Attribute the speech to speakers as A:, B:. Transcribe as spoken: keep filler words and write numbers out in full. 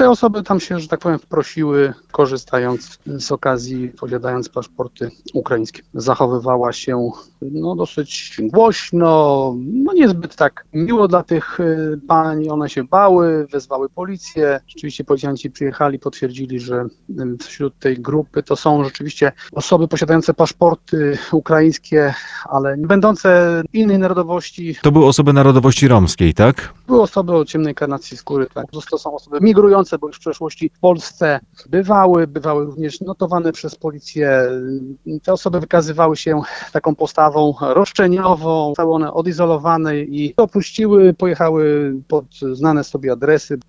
A: te osoby tam się, że tak powiem, wprosiły, korzystając z okazji, posiadając paszporty ukraińskie. Zachowywała się no, dosyć głośno, no niezbyt tak miło dla tych y, pań, one się bały, wezwały policję. Rzeczywiście policjanci przyjechali, potwierdzili, że y, wśród tej grupy to są rzeczywiście osoby posiadające paszporty ukraińskie, ale nie będące innej narodowości.
B: To były osoby narodowości romskiej, tak?
A: Były osoby o ciemnej karnacji skóry, tak. To są osoby migrujące, bo już w przeszłości w Polsce bywały, bywały również notowane przez policję. Te osoby wykazywały się taką postawą roszczeniową, zostały one odizolowane i opuściły, pojechały pod znane sobie adresy.